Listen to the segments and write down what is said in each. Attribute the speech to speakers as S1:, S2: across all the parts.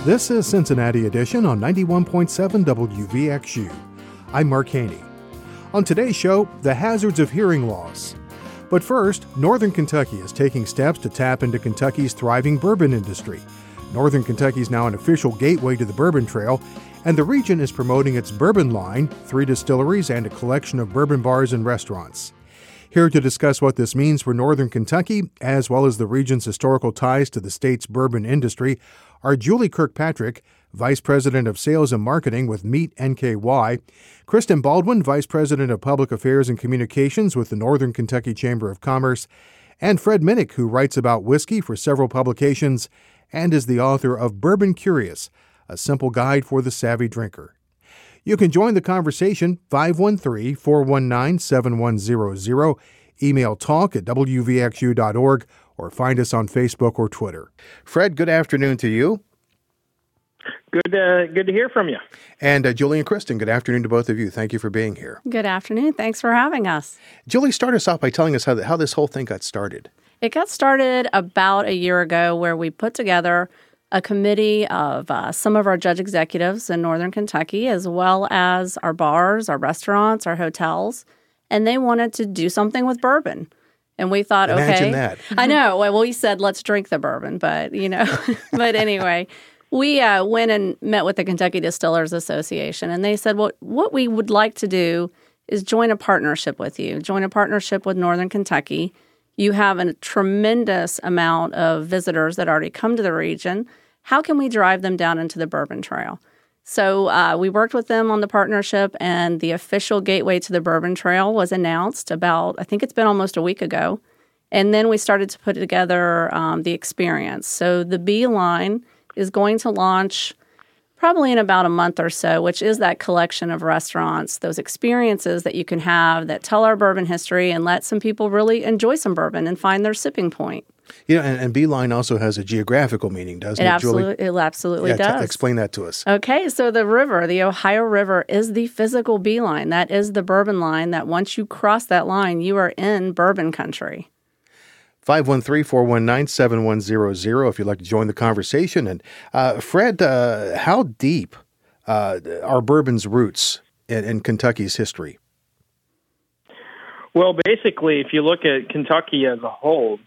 S1: This is Cincinnati Edition on 91.7 WVXU. I'm Mark Haney. On today's show, the hazards of hearing loss. But first, Northern Kentucky is taking steps to tap into Kentucky's thriving bourbon industry. Northern Kentucky is now an official gateway to the Bourbon Trail, and the region is promoting its bourbon line, 3 distilleries, and a collection of bourbon bars and restaurants. Here to discuss what this means for Northern Kentucky, as well as the region's historical ties to the state's bourbon industry, are Julie Kirkpatrick, Vice President of Sales and Marketing with Meet NKY, Kristen Baldwin, Vice President of Public Affairs and Communications with the Northern Kentucky Chamber of Commerce, and Fred Minnick, who writes about whiskey for several publications and is the author of Bourbon Curious, a simple guide for the savvy drinker. You can join the conversation 513-419-7100, email talk@wvxu.org, or find us on Facebook or Twitter. Fred, good afternoon to you.
S2: Good to hear from you.
S1: And Julie and Kristen, good afternoon to both of you. Thank you for being here.
S3: Good afternoon. Thanks for having us.
S1: Julie, start us off by telling us how this whole thing got started.
S3: It got started about a year ago where we put together a committee of some of our judge executives in Northern Kentucky, as well as our bars, our restaurants, our hotels, and they wanted to do something with bourbon. And we thought,
S1: Imagine
S3: okay.
S1: that.
S3: I know. Well, we said, let's drink the bourbon, but, but anyway, we went and met with the Kentucky Distillers Association, and they said, well, what we would like to do is join a partnership with you, join a partnership with Northern Kentucky. You have a tremendous amount of visitors that already come to the region. How can we drive them down into the Bourbon Trail? So we worked with them on the partnership, and the official gateway to the Bourbon Trail was announced I think it's been almost a week ago. And then we started to put together the experience. So the B line is going to launch probably in about a month or so, which is that collection of restaurants, those experiences that you can have that tell our bourbon history and let some people really enjoy some bourbon and find their sipping point.
S1: And Beeline also has a geographical meaning, doesn't it, Julie?
S3: It absolutely does.
S1: Explain that to us.
S3: Okay, so the Ohio River, is the physical beeline. That is the bourbon line that once you cross that line, you are in bourbon country.
S1: 513-419-7100 if you'd like to join the conversation. And Fred, how deep are bourbon's roots in Kentucky's history?
S2: Well, basically, if you look at Kentucky as a whole,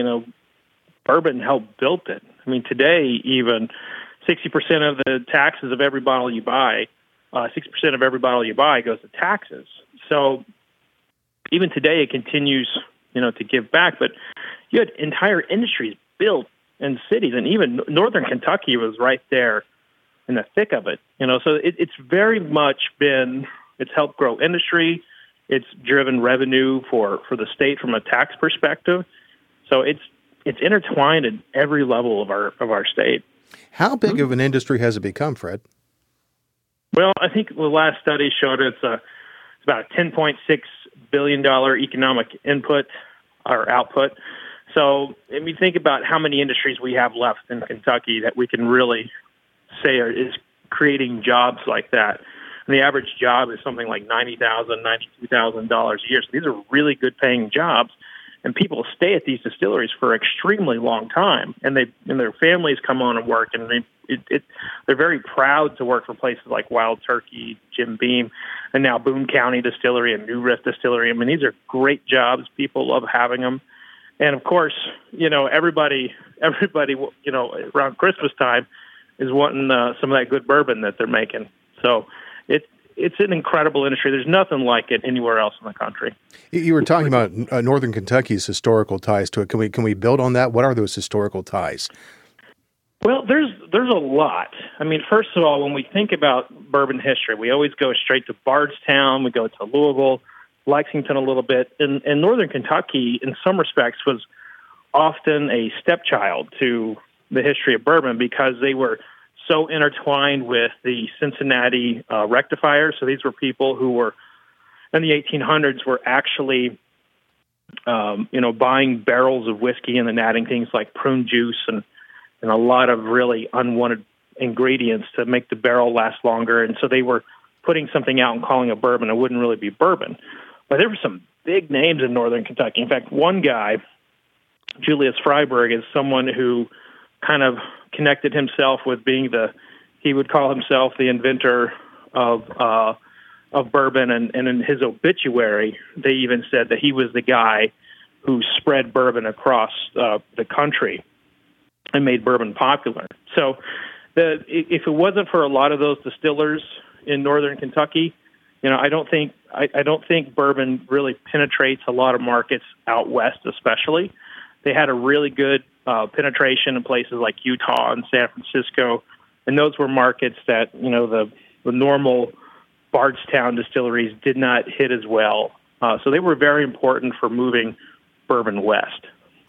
S2: bourbon helped build it. I mean, today, even 60% of the taxes of every bottle you buy, 60% of every bottle you buy goes to taxes. So even today, it continues, to give back. But you had entire industries built in cities, and even Northern Kentucky was right there in the thick of it. So it's very much it's helped grow industry. It's driven revenue for the state from a tax perspective. So it's intertwined at every level of our state.
S1: How big of an industry has it become, Fred?
S2: Well, I think the last study showed it's about a $10.6 billion economic input or output. So if you think about how many industries we have left in Kentucky that we can really say is creating jobs like that. And the average job is something like $90,000, $92,000 a year. So these are really good paying jobs. And people stay at these distilleries for an extremely long time. And their families come on and work. And they're very proud to work for places like Wild Turkey, Jim Beam, and now Boone County Distillery and New Riff Distillery. I mean, these are great jobs. People love having them. And of course, everybody, around Christmas time is wanting some of that good bourbon that they're making. So it's an incredible industry. There's nothing like it anywhere else in the country.
S1: You were talking about Northern Kentucky's historical ties to it. Can we build on that? What are those historical ties?
S2: Well, there's a lot. I mean, first of all, when we think about bourbon history, we always go straight to Bardstown. We go to Louisville, Lexington a little bit. And Northern Kentucky, in some respects, was often a stepchild to the history of bourbon because they were so intertwined with the Cincinnati rectifiers. So these were people who were, in the 1800s, were actually, buying barrels of whiskey and then adding things like prune juice and a lot of really unwanted ingredients to make the barrel last longer. And so they were putting something out and calling it bourbon. It wouldn't really be bourbon. But there were some big names in Northern Kentucky. In fact, one guy, Julius Freiberg, is someone who kind of connected himself with being he would call himself the inventor of bourbon, and in his obituary, they even said that he was the guy who spread bourbon across the country and made bourbon popular. So if it wasn't for a lot of those distillers in northern Kentucky, I don't think bourbon really penetrates a lot of markets out west, especially. They had a really good penetration in places like Utah and San Francisco, and those were markets that the normal Bardstown distilleries did not hit as well. So they were very important for moving bourbon west.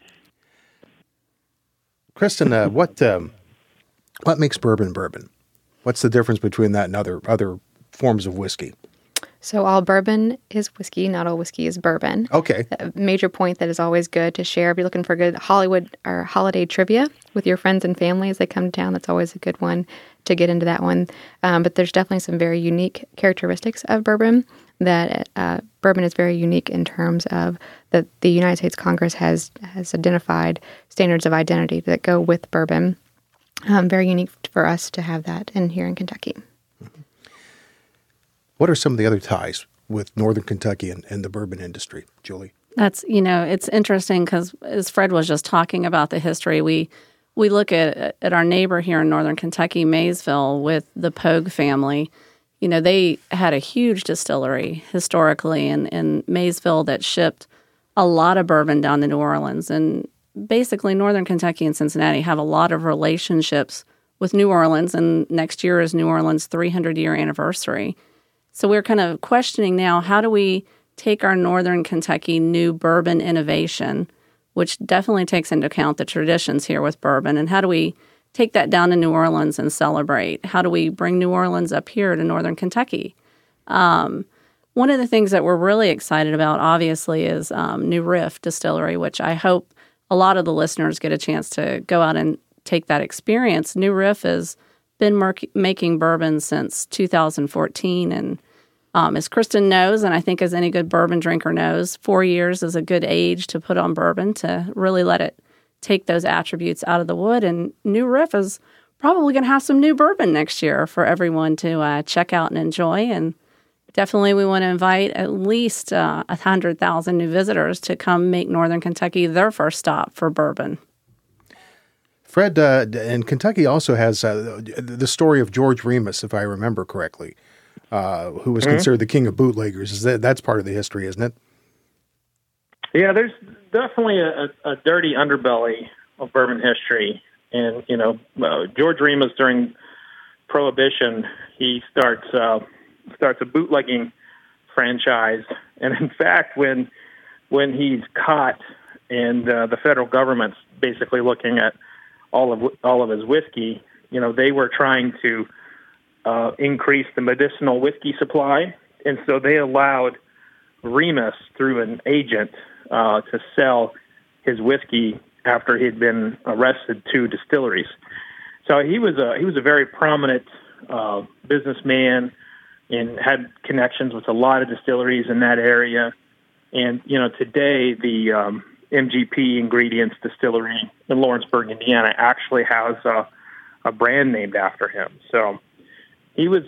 S1: Kristen, what makes bourbon bourbon? What's the difference between that and other forms of whiskey?
S4: So all bourbon is whiskey, not all whiskey is bourbon.
S1: Okay.
S4: A major point that is always good to share. If you're looking for good Hollywood or holiday trivia with your friends and family as they come to town, that's always a good one to get into that one. But there's definitely some very unique characteristics of bourbon that bourbon is very unique in terms of that the United States Congress has identified standards of identity that go with bourbon. Very unique for us to have that here in Kentucky.
S1: What are some of the other ties with northern Kentucky and the bourbon industry, Julie?
S3: That's, it's interesting because as Fred was just talking about the history, we look at our neighbor here in northern Kentucky, Maysville, with the Pogue family. They had a huge distillery historically in Maysville that shipped a lot of bourbon down to New Orleans. And basically northern Kentucky and Cincinnati have a lot of relationships with New Orleans, and next year is New Orleans' 300-year anniversary. So we're kind of questioning now, how do we take our northern Kentucky new bourbon innovation, which definitely takes into account the traditions here with bourbon, and how do we take that down to New Orleans and celebrate? How do we bring New Orleans up here to northern Kentucky? One of the things that we're really excited about, obviously, is New Riff Distillery, which I hope a lot of the listeners get a chance to go out and take that experience. New Riff has been making bourbon since 2014, and as Kristen knows, and I think as any good bourbon drinker knows, 4 years is a good age to put on bourbon to really let it take those attributes out of the wood. And New Riff is probably going to have some new bourbon next year for everyone to check out and enjoy. And definitely we want to invite at least 100,000 new visitors to come make Northern Kentucky their first stop for bourbon.
S1: Fred, and Kentucky also has the story of George Remus, if I remember correctly, who was considered the king of bootleggers. That's part of the history, isn't it?
S2: Yeah, there's definitely a dirty underbelly of bourbon history. And, George Remus, during Prohibition, he starts a bootlegging franchise. And in fact, when he's caught and the federal government's basically looking at all of his whiskey, they were trying to increase the medicinal whiskey supply. And so they allowed Remus, through an agent, to sell his whiskey after he'd been arrested 2 distilleries. So he was a very prominent businessman and had connections with a lot of distilleries in that area. And today the MGP Ingredients Distillery in Lawrenceburg, Indiana, actually has a brand named after him. So he was,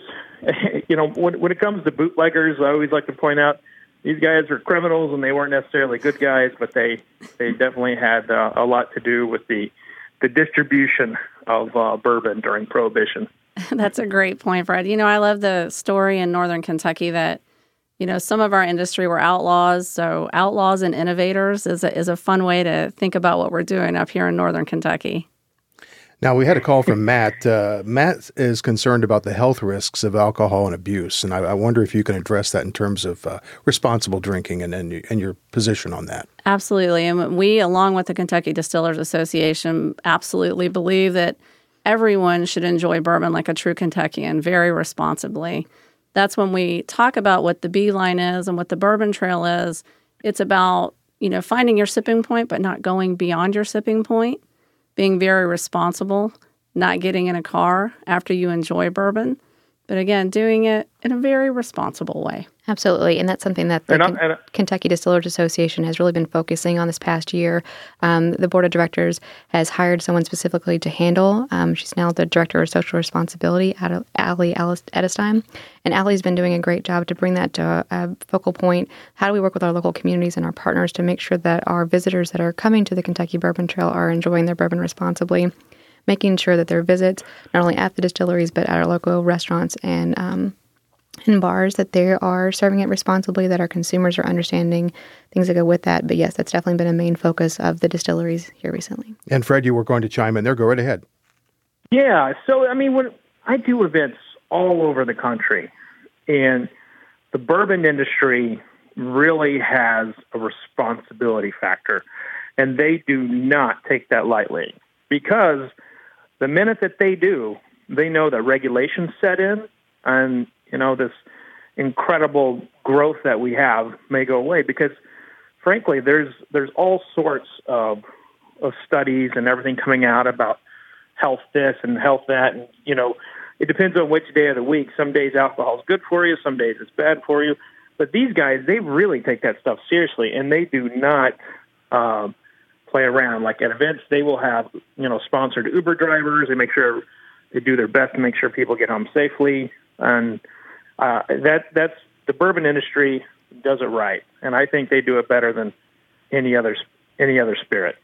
S2: when it comes to bootleggers, I always like to point out these guys were criminals and they weren't necessarily good guys, but they definitely had a lot to do with the distribution of bourbon during Prohibition.
S3: That's a great point, Fred. I love the story in Northern Kentucky that, some of our industry were outlaws. So outlaws and innovators is a fun way to think about what we're doing up here in Northern Kentucky.
S1: Now, we had a call from Matt. Matt is concerned about the health risks of alcohol and abuse, and I wonder if you can address that in terms of responsible drinking and your position on that.
S3: Absolutely. And we, along with the Kentucky Distillers Association, absolutely believe that everyone should enjoy bourbon like a true Kentuckian, very responsibly. That's when we talk about what the B line is and what the bourbon trail is. It's about, finding your sipping point, but not going beyond your sipping point. Being very responsible, not getting in a car after you enjoy bourbon, but again, doing it in a very responsible way.
S4: Absolutely, and that's something that the Kentucky Distillers Association has really been focusing on this past year. The board of directors has hired someone specifically to handle. She's now the director of social responsibility, Allie Edestein, and Allie's been doing a great job to bring that to a focal point. How do we work with our local communities and our partners to make sure that our visitors that are coming to the Kentucky Bourbon Trail are enjoying their bourbon responsibly, making sure that their visits, not only at the distilleries, but at our local restaurants and in bars, that they are serving it responsibly, that our consumers are understanding things that go with that. But yes, that's definitely been a main focus of the distilleries here recently.
S1: And Fred, you were going to chime in there. Go right ahead.
S2: Yeah. So, I mean, when I do events all over the country, and the bourbon industry really has a responsibility factor, and they do not take that lightly, because the minute that they do, they know that regulations set in, and this incredible growth that we have may go away, because, frankly, there's all sorts of studies and everything coming out about health this and health that, and it depends on which day of the week. Some days alcohol is good for you, some days it's bad for you. But these guys, they really take that stuff seriously, and they do not play around. Like at events, they will have sponsored Uber drivers. They make sure they do their best to make sure people get home safely, and that's the bourbon industry does it right, and I think they do it better than any other spirit.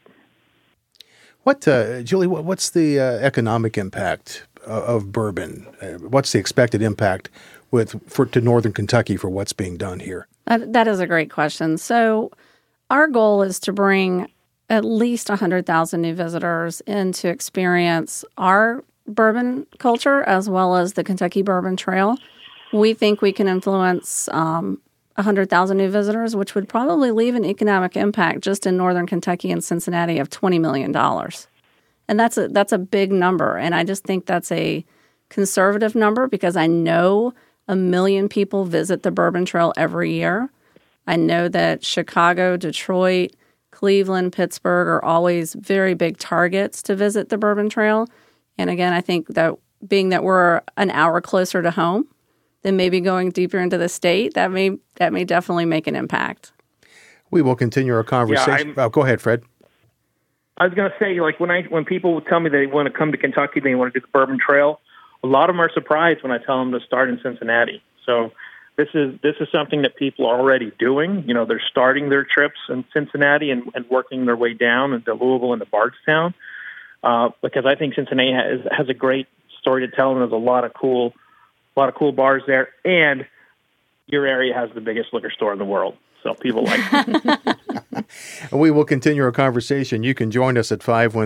S1: What, Julie? What's the economic impact of bourbon? What's the expected impact to Northern Kentucky for what's being done here?
S3: That is a great question. So, our goal is to bring at least 100,000 new visitors in to experience our bourbon culture as well as the Kentucky Bourbon Trail. We think we can influence 100,000 new visitors, which would probably leave an economic impact just in Northern Kentucky and Cincinnati of $20 million. And that's a big number. And I just think that's a conservative number, because I know 1 million people visit the Bourbon Trail every year. I know that Chicago, Detroit, Cleveland, Pittsburgh are always very big targets to visit the Bourbon Trail. And again, I think that being that we're an hour closer to home than maybe going deeper into the state, that may definitely make an impact.
S1: We will continue our conversation. Go ahead, Fred.
S2: I was going to say, like when people tell me they want to come to Kentucky, they want to do the Bourbon Trail, a lot of them are surprised when I tell them to start in Cincinnati. So this is something that people are already doing. They're starting their trips in Cincinnati and working their way down into Louisville and to Bardstown, because I think Cincinnati has a great story to tell, and there's a lot of cool bars there, and your area has the biggest liquor store in the world, so people like it.
S1: We will continue our conversation. You can join us at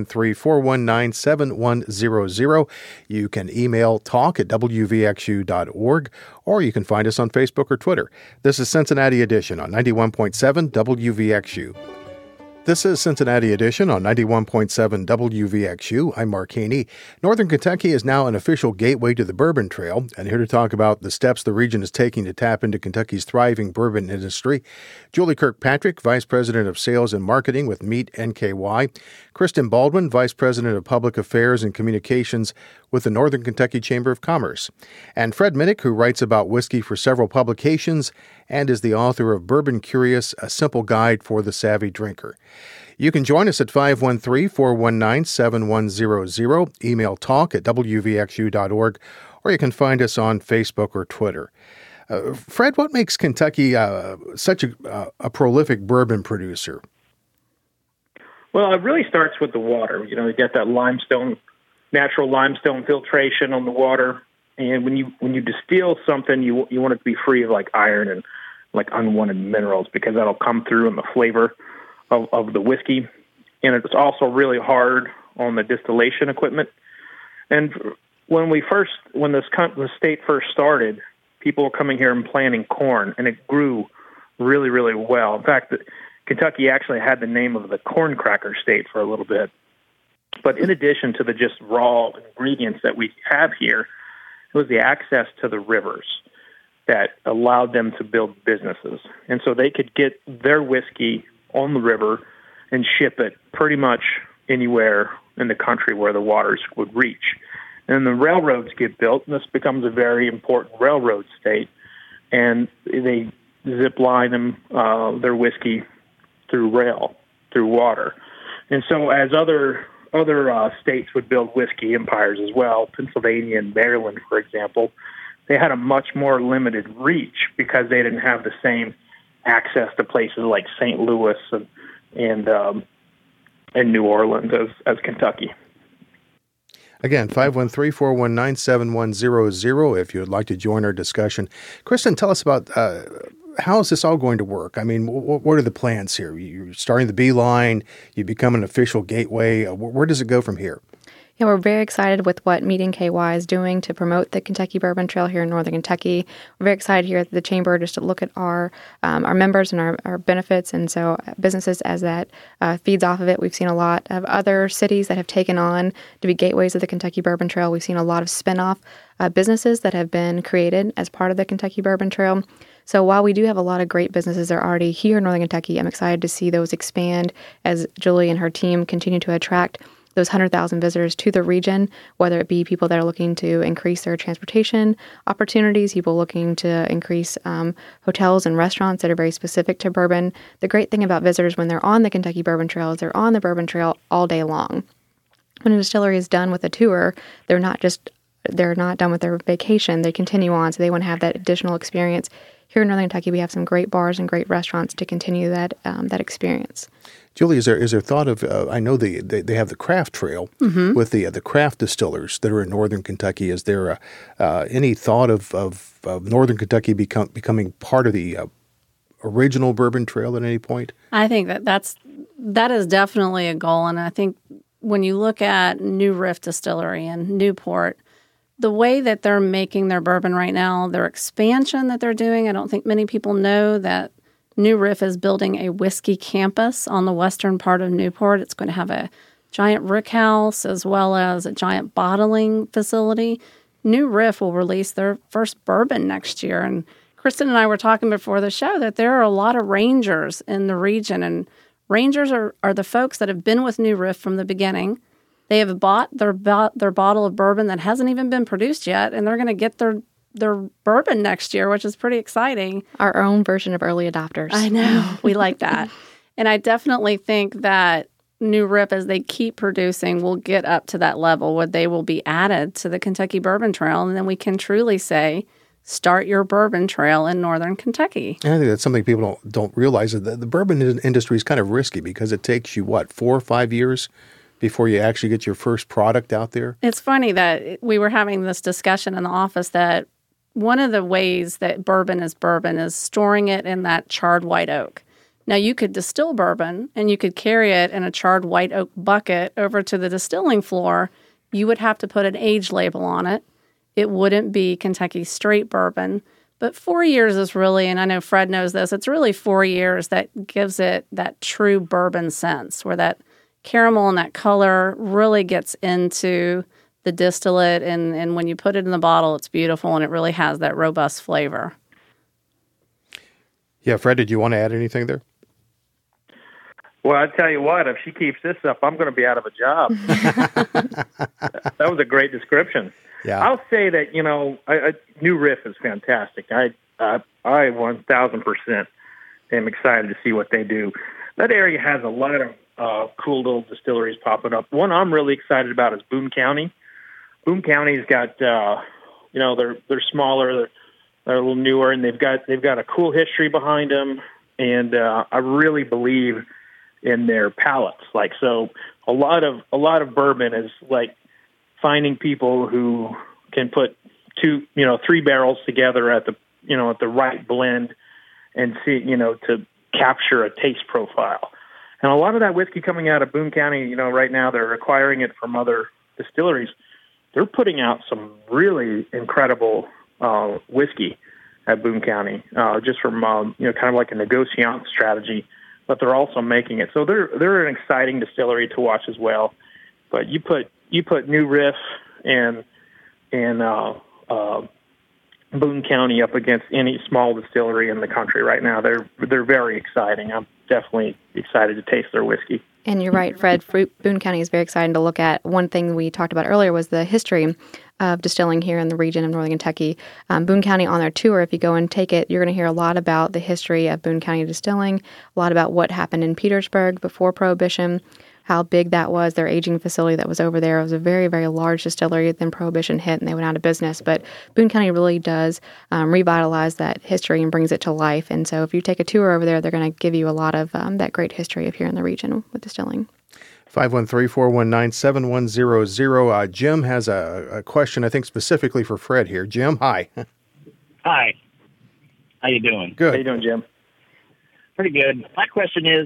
S1: 513-419-7100. You can email talk@wvxu.org, or you can find us on Facebook or Twitter. This is Cincinnati Edition on 91.7 WVXU. This is Cincinnati Edition on 91.7 WVXU. I'm Mark Haney. Northern Kentucky is now an official gateway to the Bourbon Trail, and here to talk about the steps the region is taking to tap into Kentucky's thriving bourbon industry, Julie Kirkpatrick, Vice President of Sales and Marketing with Meet NKY, Kristen Baldwin, Vice President of Public Affairs and Communications with the Northern Kentucky Chamber of Commerce, and Fred Minnick, who writes about whiskey for several publications and is the author of Bourbon Curious, A Simple Guide for the Savvy Drinker. You can join us at 513-419-7100, email talk@wvxu.org, or you can find us on Facebook or Twitter. Fred, what makes Kentucky such a prolific bourbon producer?
S2: Well, it really starts with the water. You get that natural limestone filtration on the water, and when you distill something, you want it to be free of like iron and like unwanted minerals, because that'll come through in the flavor of the whiskey. And it's also really hard on the distillation equipment. And when the state first started, people were coming here and planting corn, and it grew really, really well. In fact, Kentucky actually had the name of the corn cracker state for a little bit. But in addition to the just raw ingredients that we have here, it was the access to the rivers that allowed them to build businesses. And so they could get their whiskey on the river and ship it pretty much anywhere in the country where the waters would reach. And the railroads get built, and this becomes a very important railroad state. and they zip line them their whiskey through rail, through water. And so as other states would build whiskey empires as well, Pennsylvania and Maryland, for example, they had a much more limited reach because they didn't have the same access to places like St. Louis and New Orleans as Kentucky.
S1: Again, 513-419-7100 if you would like to join our discussion. Kristen, tell us about how is this all going to work? I mean, what are the plans here? You're starting the Beeline, you become an official gateway. Where does it go from here?
S4: Yeah, we're very excited with what Meeting KY is doing to promote the Kentucky Bourbon Trail here in Northern Kentucky. We're very excited here at the Chamber just to look at our members and our benefits, and so businesses as that feeds off of it. We've seen a lot of other cities that have taken on to be gateways of the Kentucky Bourbon Trail. We've seen a lot of spinoff businesses that have been created as part of the Kentucky Bourbon Trail. So while we do have a lot of great businesses that are already here in Northern Kentucky, I'm excited to see those expand as Julie and her team continue to attract those 100,000 visitors to the region, whether it be people that are looking to increase their transportation opportunities, people looking to increase hotels and restaurants that are very specific to bourbon. The great thing about visitors when they're on the Kentucky Bourbon Trail is they're on the Bourbon Trail all day long. When a distillery is done with a tour, they're not done with their vacation. They continue on, so they want to have that additional experience. Here in Northern Kentucky, we have some great bars and great restaurants to continue that experience.
S1: Julie, is there thought of? I know they have the craft trail with the craft distillers that are in Northern Kentucky. Is there any thought of Northern Kentucky becoming part of the original bourbon trail at any point?
S3: I think that is definitely a goal, and I think when you look at New Riff Distillery in Newport, the way that they're making their bourbon right now, their expansion that they're doing, I don't think many people know that New Riff is building a whiskey campus on the western part of Newport. It's going to have a giant rick house as well as a giant bottling facility. New Riff will release their first bourbon next year. And Kristen and I were talking before the show that there are a lot of Rangers in the region. And Rangers are the folks that have been with New Riff from the beginning. They have bought their bottle of bourbon that hasn't even been produced yet, and they're going to get their bourbon next year, which is pretty exciting. Our
S4: own version of early adopters.
S3: I know. We like that. And I definitely think that New Riff, as they keep producing, will get up to that level where they will be added to the Kentucky Bourbon Trail, and then we can truly say, start your bourbon trail in Northern Kentucky.
S1: And I think that's something people don't realize. That the bourbon industry is kind of risky because it takes you, 4 or 5 years before you actually get your first product out there?
S3: It's funny that we were having this discussion in the office that one of the ways that bourbon is storing it in that charred white oak. Now, you could distill bourbon and you could carry it in a charred white oak bucket over to the distilling floor. You would have to put an age label on it. It wouldn't be Kentucky straight bourbon. But 4 years is really, and I know Fred knows this, it's really 4 years that gives it that true bourbon sense where that caramel and that color really gets into the distillate, and when you put it in the bottle, it's beautiful, and it really has that robust flavor.
S1: Yeah, Fred, did you want to add anything there?
S2: Well, I tell you what, if she keeps this up, I'm going to be out of a job. That was a great description.
S1: Yeah.
S2: I'll say that, New Riff is fantastic. I 1,000% am excited to see what they do. That area has a lot of cool little distilleries popping up. One I'm really excited about is Boone County. Boone County's got, they're smaller, they're a little newer, and they've got a cool history behind them. And I really believe in their palates. So a lot of bourbon is like finding people who can put 3 barrels together at the right blend and see, to capture a taste profile. And a lot of that whiskey coming out of Boone County, right now they're acquiring it from other distilleries. They're putting out some really incredible whiskey at Boone County, just from kind of like a negociant strategy, but they're also making it. So they're an exciting distillery to watch as well. But you put New Riff and Boone County up against any small distillery in the country right now. They're very exciting. I'm definitely excited to taste their whiskey.
S4: And you're right, Fred. Boone County is very exciting to look at. One thing we talked about earlier was the history of distilling here in the region of Northern Kentucky. Boone County on their tour, if you go and take it, you're going to hear a lot about the history of Boone County distilling, a lot about what happened in Petersburg before Prohibition, how big that was, their aging facility that was over there. It was a very, very large distillery. Then Prohibition hit and they went out of business. But Boone County really does revitalize that history and brings it to life. And so if you take a tour over there, they're going to give you a lot of that great history of here in the region with distilling.
S1: 513-419-7100. Jim has a question, I think, specifically for Fred here. Jim, hi.
S5: Hi. How you doing?
S1: Good.
S2: How you doing, Jim?
S5: Pretty good. My question is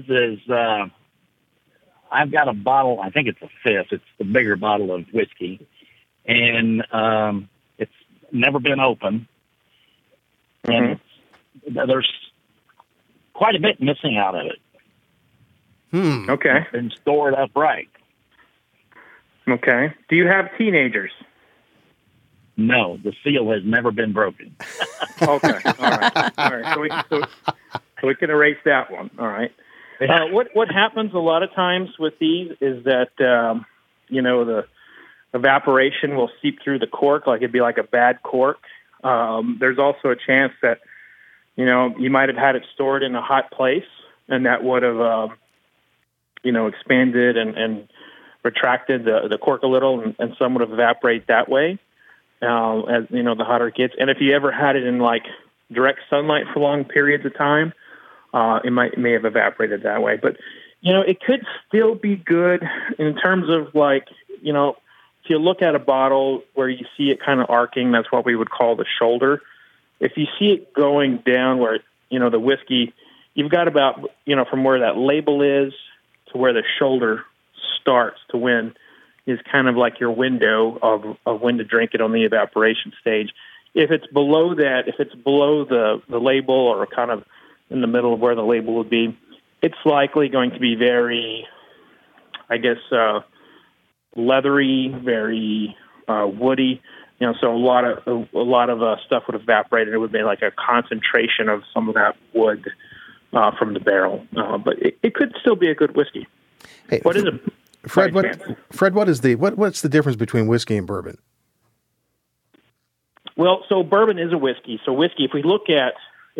S5: I've got a bottle, I think it's a fifth. It's the bigger bottle of whiskey. And it's never been open. And there's quite a bit missing out of it.
S2: Okay.
S5: It's been stored upright.
S2: Okay. Do you have teenagers?
S5: No, the seal has never been broken.
S2: Okay. All right. So we can erase that one. All right. What happens a lot of times with these is that, the evaporation will seep through the cork, like it'd be like a bad cork. There's also a chance that, you might have had it stored in a hot place, and that would have, expanded and retracted the cork a little, and some would have evaporated that way, as, the hotter it gets. And if you ever had it in, like, direct sunlight for long periods of time, it may have evaporated that way. But, it could still be good in terms of, like, if you look at a bottle where you see it kind of arcing, that's what we would call the shoulder. If you see it going down where, the whiskey, you've got about, from where that label is to where the shoulder starts to when is kind of like your window of when to drink it on the evaporation stage. If it's below that, if it's below the label or kind of in the middle of where the label would be, it's likely going to be very, leathery, very woody. So a lot of stuff would evaporate, and it would be like a concentration of some of that wood from the barrel. But it could still be a good whiskey.
S1: Hey,
S2: what is it?
S1: Fred, what's the difference between whiskey and bourbon?
S2: Well, so bourbon is a whiskey. So whiskey, if we look at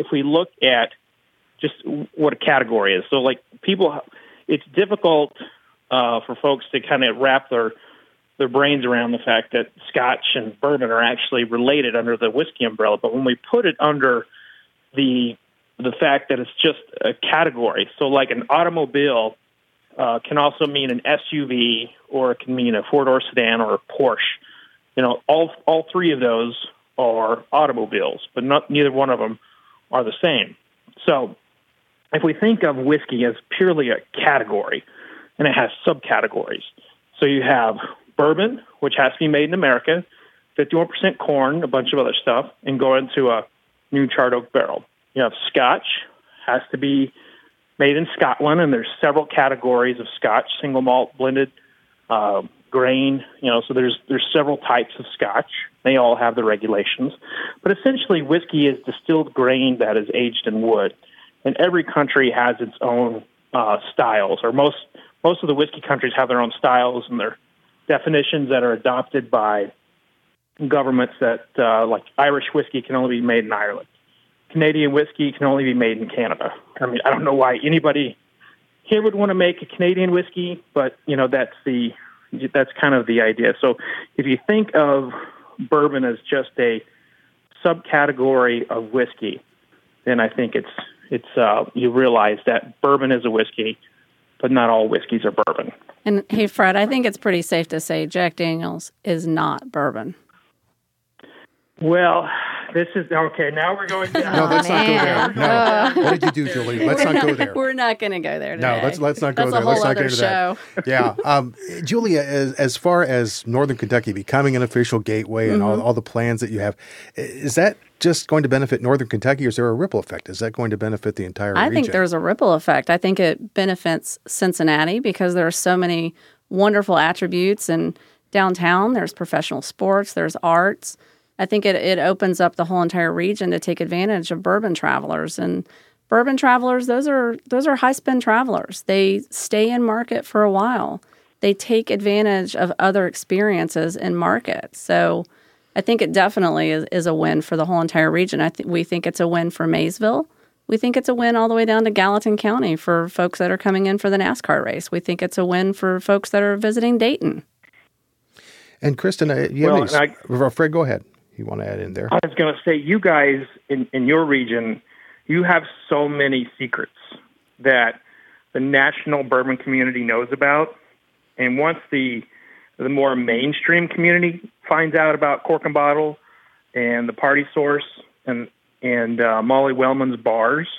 S2: just what a category is. So like it's difficult for folks to kind of wrap their brains around the fact that Scotch and bourbon are actually related under the whiskey umbrella. But when we put it under the fact that it's just a category, so like an automobile can also mean an SUV, or it can mean a four-door sedan or a Porsche. All three of those are automobiles, but neither one of them are the same. So if we think of whiskey as purely a category, and it has subcategories. So you have bourbon, which has to be made in America, 51% corn, a bunch of other stuff, and go into a new charred oak barrel. You have Scotch, has to be made in Scotland, and there's several categories of Scotch, single malt, blended, grain. So there's several types of Scotch. They all have the regulations. But essentially, whiskey is distilled grain that is aged in wood. And every country has its own styles, or most of the whiskey countries have their own styles and their definitions that are adopted by governments that, like Irish whiskey can only be made in Ireland. Canadian whiskey can only be made in Canada. I mean, I don't know why anybody here would want to make a Canadian whiskey, but, that's kind of the idea. So if you think of bourbon as just a subcategory of whiskey, then I think it's you realize that bourbon is a whiskey, but not all whiskeys are bourbon.
S3: And hey, Fred, I think it's pretty safe to say Jack Daniel's is not bourbon.
S2: Well, this is okay. Now we're going down.
S1: No, let's not go there. No. What did you do, Julie? Let's not go there.
S3: We're not going to go there today.
S1: No, let's not go there.
S3: That's a whole
S1: let's not
S3: other
S1: get into
S3: show.
S1: that. Yeah, Julia, as far as Northern Kentucky becoming an official gateway and all the plans that you have, is that just going to benefit Northern Kentucky, or is there a ripple effect? Is that going to benefit the entire region?
S3: I think there's a ripple effect. I think it benefits Cincinnati because there are so many wonderful attributes, and downtown there's professional sports, there's arts. I think it opens up the whole entire region to take advantage of bourbon travelers. And bourbon travelers, those are high-spend travelers. They stay in market for a while. They take advantage of other experiences in market. So I think it definitely is a win for the whole entire region. We think it's a win for Maysville. We think it's a win all the way down to Gallatin County for folks that are coming in for the NASCAR race. We think it's a win for folks that are visiting Dayton.
S1: And Kristen, Fred, go ahead. You want to add in there?
S2: I was going to say, you guys in your region, you have so many secrets that the national bourbon community knows about. And once the more mainstream community finds out about Cork and Bottle and the Party Source and Molly Wellman's bars,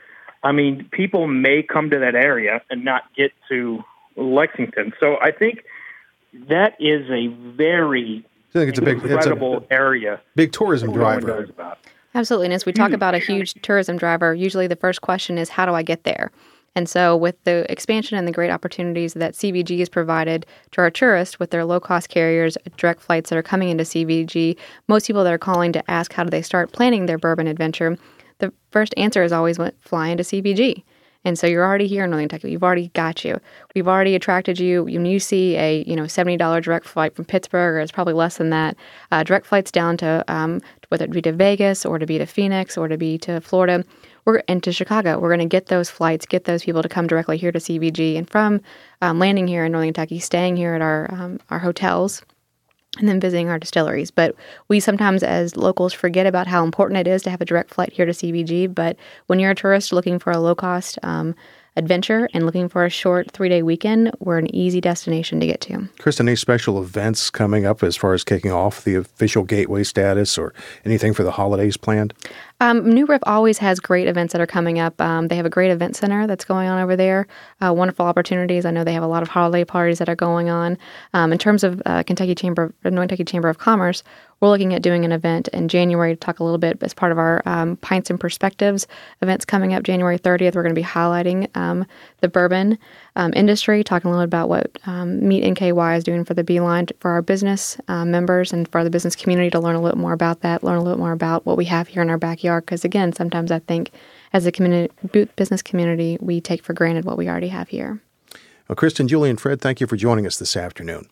S2: I mean, people may come to that area and not get to Lexington. So I think that is a very incredible area.
S1: Big tourism driver.
S4: Absolutely. And as we talk about a huge tourism driver, usually the first question is, how do I get there? And so with the expansion and the great opportunities that CVG has provided to our tourists with their low-cost carriers, direct flights that are coming into CVG, most people that are calling to ask how do they start planning their bourbon adventure, the first answer is always fly into CVG. And so you're already here in Northern Kentucky. We've already got you. We've already attracted you. When you see a $70 direct flight from Pittsburgh, or it's probably less than that, direct flights down to whether it be to Vegas or to be to Phoenix or to be to Florida, and to Chicago. We're going to get those flights, get those people to come directly here to CVG, and from landing here in Northern Kentucky, staying here at our hotels, and then visiting our distilleries. But we sometimes, as locals, forget about how important it is to have a direct flight here to CVG. But when you're a tourist looking for a low-cost adventure and looking for a short 3-day weekend, we're an easy destination to get to.
S1: Kristen, any special events coming up as far as kicking off the official gateway status or anything for the holidays planned?
S4: New Riff always has great events that are coming up. They have a great event center that's going on over there. Wonderful opportunities. I know they have a lot of holiday parties that are going on. In terms of Northern Kentucky Chamber of Commerce, we're looking at doing an event in January to talk a little bit as part of our Pints and Perspectives events coming up January 30th. We're going to be highlighting the bourbon industry, talking a little bit about what Meet NKY is doing for the Beeline for our business members and for the business community to learn a little more about that, learn a little more about what we have here in our backyard. Because again, sometimes I think as a business community, we take for granted what we already have here.
S1: Well, Kristen, Julie, and Fred, thank you for joining us this afternoon.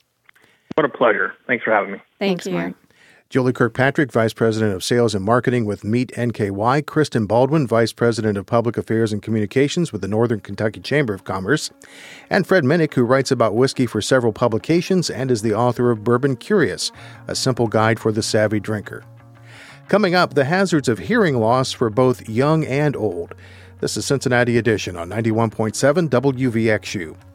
S2: What a pleasure. Thanks for having me.
S3: Thanks, Mark.
S1: Julie Kirkpatrick, Vice President of Sales and Marketing with Meet NKY, Kristen Baldwin, Vice President of Public Affairs and Communications with the Northern Kentucky Chamber of Commerce, and Fred Minnick, who writes about whiskey for several publications and is the author of Bourbon Curious, a simple guide for the savvy drinker. Coming up, the hazards of hearing loss for both young and old. This is Cincinnati Edition on 91.7 WVXU.